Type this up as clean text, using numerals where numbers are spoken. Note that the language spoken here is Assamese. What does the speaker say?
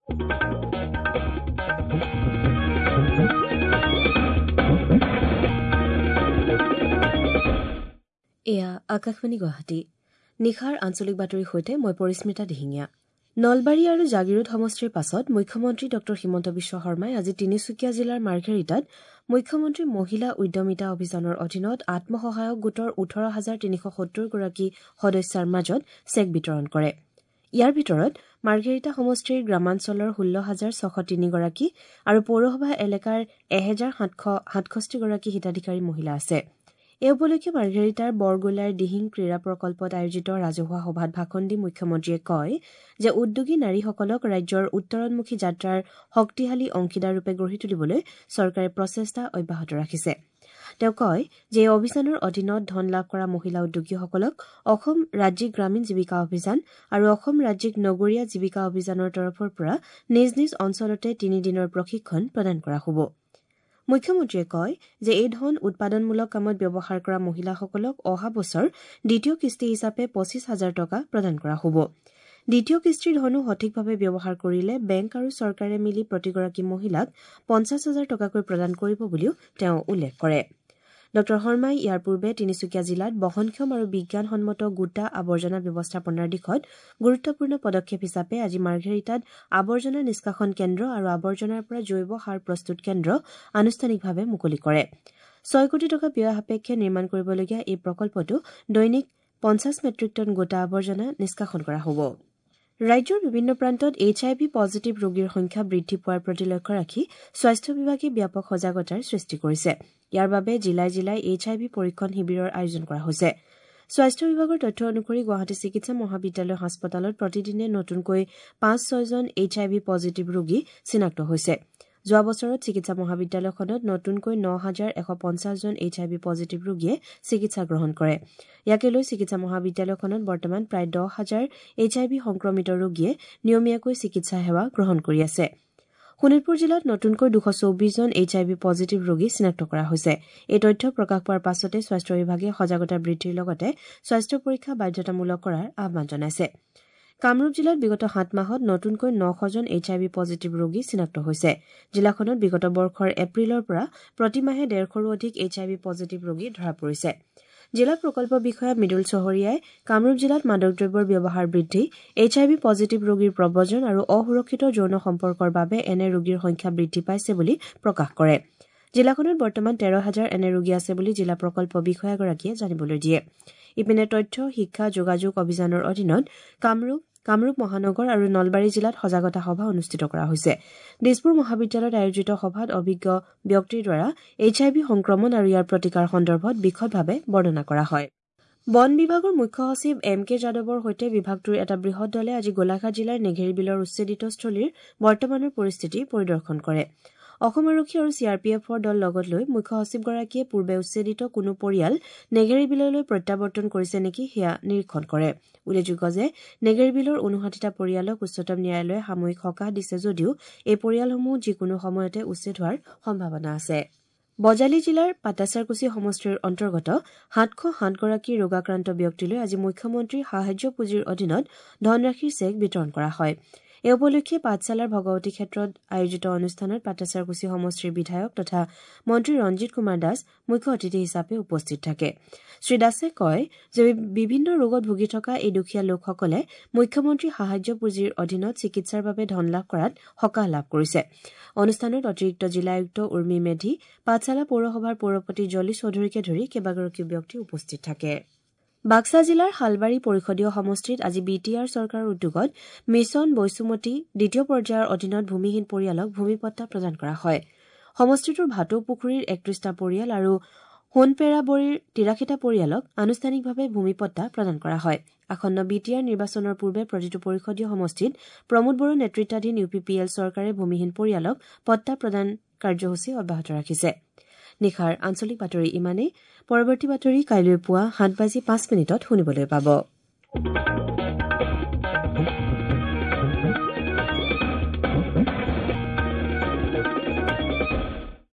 এয়া আকাশবাণী গুৱাহাটী নিশাৰ আঞ্চলিক বাতৰিৰ সৈতে মই পৰিস্মিতা দিহিঙীয়া। নলবাৰী আৰু জাগিৰোড সমষ্টিৰ পাছত মুখ্যমন্ত্ৰী ড হিমন্ত বিশ্ব শৰ্মাই আজি তিনিচুকীয়া জিলাৰ মাৰ্ঘেৰিটাত মুখ্যমন্ত্ৰী মহিলা উদ্যমিতা অভিযানৰ অধীনত আত্মসহায়ক গোটৰ 18,370 গৰাকী সদস্যাৰ মাজত চেক বিতৰণ কৰে। ইয়াৰ ভিতৰত মাৰ্ঘেৰিটা সমষ্টিৰ গ্ৰামাঞ্চলৰ 16,603 গৰাকী আৰু পৌৰসভা এলেকাৰ 1,767 গৰাকী হিতাধিকাৰী মহিলা আছে। এই উপলক্ষে মাৰ্ঘেৰিটাৰ বৰগোলাৰ দিহিং ক্ৰীড়া প্ৰকল্পত আয়োজিত ৰাজহুৱা সভাত ভাষণ দি মুখ্যমন্ত্ৰীয়ে কয় যে উদ্যোগী নাৰীসকলক ৰাজ্যৰ উত্তৰণমুখী যাত্ৰাৰ শক্তিশালী অংশীদাৰৰূপে গঢ়ি তুলিবলৈ চৰকাৰে প্ৰচেষ্টা অব্যাহত ৰাখিছে। তেওঁ কয় যে এই অভিযানৰ অধীনত ধন লাভ কৰা মহিলা উদ্যোগীসকলক অসম ৰাজ্যিক গ্ৰামীণ জীৱিকা অভিযান আৰু অসম ৰাজ্যিক নগৰীয়া জীৱিকা অভিযানৰ তৰফৰ পৰা নিজ নিজ অঞ্চলতে 3 দিনৰ প্ৰশিক্ষণ প্ৰদান কৰা হ'ব। মুখ্যমন্ত্ৰীয়ে কয় যে এই ধন উৎপাদনমূলক কামত ব্যৱহাৰ কৰা মহিলাসকলক অহা বছৰ দ্বিতীয় কিস্তি হিচাপে 25,000 টকা প্ৰদান কৰা হ'ব। দ্বিতীয় কিস্তিৰ ধনো সঠিকভাৱে ব্যৱহাৰ কৰিলে বেংক আৰু চৰকাৰে মিলি প্ৰতিগৰাকী মহিলাক 50,000 টকাকৈ প্ৰদান কৰিব বুলিও তেওঁ উল্লেখ কৰে। ড শৰ্মাই ইয়াৰ পূৰ্বে তিনিচুকীয়া জিলাত বহনক্ষম আৰু বিজ্ঞানসন্মত গোটা আৱৰ্জনা ব্যৱস্থাপনাৰ দিশত গুৰুত্বপূৰ্ণ পদক্ষেপ হিচাপে আজি মাৰ্ঘেৰিটাত আৱৰ্জনা নিষ্কাশন কেন্দ্ৰ আৰু আৱৰ্জনাৰ পৰা জৈৱ সাৰ প্ৰস্তুত কেন্দ্ৰ আনুষ্ঠানিকভাৱে মুকলি কৰে। 6 কোটি টকা ব্যয় সাপেক্ষে নিৰ্মাণ কৰিবলগীয়া এই প্ৰকল্পটো দৈনিক 50 মেট্ৰিক টন গোটা আৱৰ্জনা নিষ্কাশন কৰা হ'ব। ৰাজ্যৰ বিভিন্ন প্ৰান্তত HIV পজিটিভ ৰোগীৰ সংখ্যা বৃদ্ধি পোৱাৰ প্ৰতি লক্ষ্য ৰাখি স্বাস্থ্য বিভাগে ব্যাপক সজাগতাৰ সৃষ্টি কৰিছে। ইয়াৰ বাবে জিলাই জিলাই HIV পৰীক্ষণ শিবিৰৰ আয়োজন কৰা হৈছে। স্বাস্থ্য বিভাগৰ তথ্য অনুসৰি গুৱাহাটী চিকিৎসা মহাবিদ্যালয় হাস্পতালত প্ৰতিদিনে নতুনকৈ 5-6 জন HIV পজিটিভ ৰোগী চিনাক্ত হৈছে। যোৱা বছৰত চিকিৎসা মহাবিদ্যালয়খনত নতুনকৈ 9,150 জন HIV পজিটিভ ৰোগীয়ে চিকিৎসা গ্ৰহণ কৰে। ইয়াকে লৈ চিকিৎসা মহাবিদ্যালয়খনত বৰ্তমান প্ৰায় 10,000 HIV সংক্ৰমিত ৰোগীয়ে নিয়মীয়াকৈ চিকিৎসা সেৱা গ্ৰহণ কৰি আছে। শোণিতপুৰ জিলাত নতুনকৈ 224 জন HIV পজিটিভ ৰোগী চিনাক্ত কৰা হৈছে। এই তথ্য প্ৰকাশ পোৱাৰ পাছতে স্বাস্থ্য বিভাগে সজাগতা বৃদ্ধিৰ লগতে স্বাস্থ্য পৰীক্ষা বাধ্যতামূলক কৰাৰ আহ্বান জনাইছে। কামৰূপ জিলাত বিগত 7 মাহত নতুনকৈ 900 জন HIV পজিটিভ ৰোগী চিনাক্ত হৈছে। জিলাখনত বিগত বৰ্ষৰ এপ্ৰিলৰ পৰা প্ৰতিমাহে 150ৰো অধিক HIV পজিটিভ ৰোগী ধৰা পৰিছে। জিলা প্ৰকল্প বিষয়া মৃদুল চহৰীয়াই কামৰূপ জিলাত মাদক দ্ৰব্যৰ ব্যৱহাৰ বৃদ্ধি, HIV পজিটিভ ৰোগীৰ প্ৰব্ৰজন আৰু অসুৰক্ষিত যৌন সম্পৰ্কৰ বাবে এনে ৰোগীৰ সংখ্যা বৃদ্ধি পাইছে বুলি প্ৰকাশ কৰে। জিলাখনত বৰ্তমান 13,000 এনে ৰোগী আছে বুলি জিলা প্ৰকল্প বিষয়াগৰাকীয়ে জানিবলৈ দিয়ে। ইপিনে তথ্য শিক্ষা যোগাযোগ অভিযানৰ অধীনত কামৰূপ মহানগৰ আৰু নলবাৰী জিলাত সজাগতা সভা অনুষ্ঠিত কৰা হৈছে। দিছপুৰ মহাবিদ্যালয়ত আয়োজিত সভাত অভিজ্ঞ ব্যক্তিৰ দ্বাৰা HIV সংক্ৰমণ আৰু ইয়াৰ প্ৰতিকাৰ সন্দৰ্ভত বিশদভাৱে বৰ্ণনা কৰা হয়। বন বিভাগৰ মুখ্য সচিব MK যাদৱৰ সৈতে বিভাগটোৰ এটা বৃহৎ দলে আজি গোলাঘাট জিলাৰ নেঘেৰী বিলৰ উচ্ছেদিত স্থলীৰ বৰ্তমানৰ পৰিস্থিতি পৰিদৰ্শন কৰে। অসম আৰক্ষী আৰু CRPFৰ দল লগত লৈ মুখ্য সচিবগৰাকীয়ে পূৰ্বে উচ্ছেদিত কোনো পৰিয়াল নেঘেৰী বিললৈ প্ৰত্যাৱৰ্তন কৰিছে নেকি সেয়া নিৰীক্ষণ কৰে। উল্লেখযোগ্য যে নেঘেৰী বিলৰ 59টা পৰিয়ালক উচ্চতম ন্যায়ালয়ে সাময়িক সকাহ দিছে যদিও এই পৰিয়ালসমূহ যিকোনো সময়তে উচ্ছেদ হোৱাৰ সম্ভাৱনা আছে। বজালী জিলাৰ পাটাচাৰকুছি সমষ্টিৰ অন্তৰ্গত 707 গৰাকী ৰোগাক্ৰান্ত ব্যক্তিলৈ আজি মুখ্যমন্ত্ৰী সাহায্য পুঁজিৰ অধীনত ধনৰাশিৰ চেক বিতৰণ কৰা হয়। এই উপলক্ষে পাঠশালাৰ ভগৱতী ক্ষেত্ৰত আয়োজিত অনুষ্ঠানত পাটাচাৰকুছি সমষ্টিৰ বিধায়ক তথা মন্ত্ৰী ৰঞ্জিত কুমাৰ দাস মুখ্য অতিথি হিচাপে উপস্থিত থাকে। শ্ৰীদাসে কয় যে বিভিন্ন ৰোগত ভুগি থকা এই দুখীয়া লোকসকলে মুখ্যমন্ত্ৰী সাহায্য পুঁজিৰ অধীনত চিকিৎসাৰ বাবে ধন লাভ কৰাত সকাহ লাভ কৰিছে। অনুষ্ঠানত অতিৰিক্ত জিলা আয়ুক্ত উৰ্মি মেধি, পাঠশালা পৌৰসভাৰ পৌৰপতি জলি চৌধুৰীকে ধৰি কেইবাগৰাকীও ব্যক্তি উপস্থিত থাকে। বাক্সা জিলাৰ শালবাৰী পৰিষদীয় সমষ্টিত আজি BTR চৰকাৰৰ উদ্যোগত মিছন বৈচুমতী দ্বিতীয় পৰ্যায়ৰ অধীনত ভূমিহীন পৰিয়ালক ভূমিপট্টা প্ৰদান কৰা হয়। সমষ্টিটোৰ ভাটৌ পুখুৰীৰ 31টা পৰিয়াল আৰু সোণপেৰাবৰীৰ 83টা পৰিয়ালক আনুষ্ঠানিকভাৱে ভূমিপট্টা প্ৰদান কৰা হয়। আসন্ন BTR নিৰ্বাচনৰ পূৰ্বে প্ৰতিটো পৰিষদীয় সমষ্টিত প্ৰমোদ বড়ো নেতৃত্বাধীন UPPL চৰকাৰে ভূমিহীন পৰিয়ালক পট্টা প্ৰদান কাৰ্যসূচী অব্যাহত ৰাখিছে। নিশাৰ আঞ্চলিক বাতৰি ইমানেই। পৰৱৰ্তী বাতৰি কাইলৈ পুৱা 7:05 শুনিবলৈ পাব।